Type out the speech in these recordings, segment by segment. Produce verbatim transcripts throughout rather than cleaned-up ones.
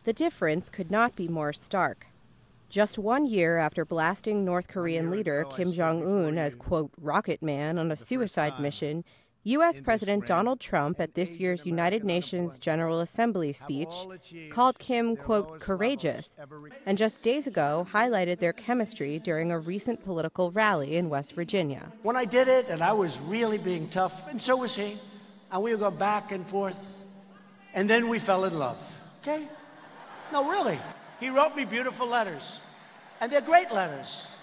The difference could not be more stark. Just one year after blasting North Korean leader Kim Jong-un as, quote, rocket man on a suicide mission, U S President Donald Trump at this year's United Nations General Assembly speech called Kim, quote, courageous, and just days ago highlighted their chemistry during a recent political rally in West Virginia. When I did it, and I was really being tough, and so was he, and we would go back and forth, and then we fell in love, okay? No, really. He wrote me beautiful letters, and they're great letters.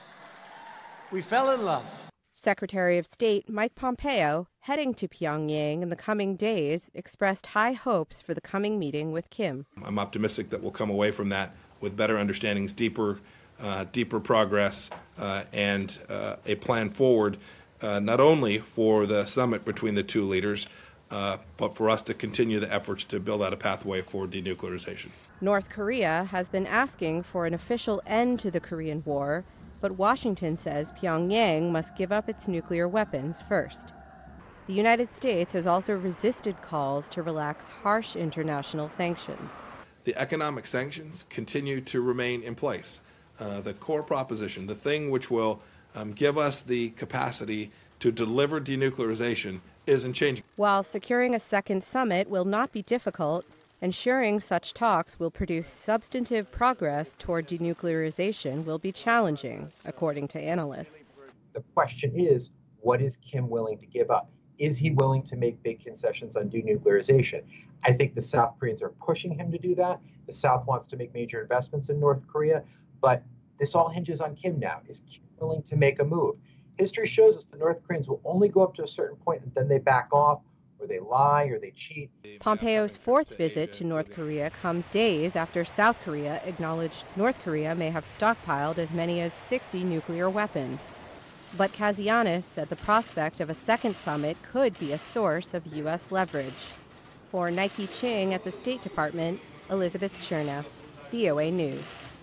We fell in love. Secretary of State Mike Pompeo, heading to Pyongyang in the coming days, expressed high hopes for the coming meeting with Kim. I'm optimistic that we'll come away from that with better understandings, deeper, uh, deeper progress, uh, and uh, a plan forward, uh, not only for the summit between the two leaders, uh, but for us to continue the efforts to build out a pathway for denuclearization. North Korea has been asking for an official end to the Korean War, but Washington says Pyongyang must give up its nuclear weapons first. The United States has also resisted calls to relax harsh international sanctions. The economic sanctions continue to remain in place. Uh, the core proposition, the thing which will um, give us the capacity to deliver denuclearization, isn't changing. While securing a second summit will not be difficult, ensuring such talks will produce substantive progress toward denuclearization will be challenging, according to analysts. The question is, what is Kim willing to give up? Is he willing to make big concessions on denuclearization? I think the South Koreans are pushing him to do that. The South wants to make major investments in North Korea, but this all hinges on Kim now. Is Kim willing to make a move? History shows us the North Koreans will only go up to a certain point and then they back off, or they lie, or they cheat. Pompeo's fourth visit to North Korea comes days after South Korea acknowledged North Korea may have stockpiled as many as sixty nuclear weapons. But Katsianis said the prospect of a second summit could be a source of U S leverage. For Nike Ching at the State Department, Elizabeth Cherneff, V O A News.